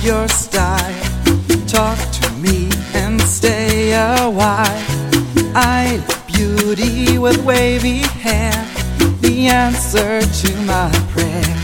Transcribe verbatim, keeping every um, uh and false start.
your style. Talk to me and stay a while. I love beauty with wavy hair, the answer to my prayer.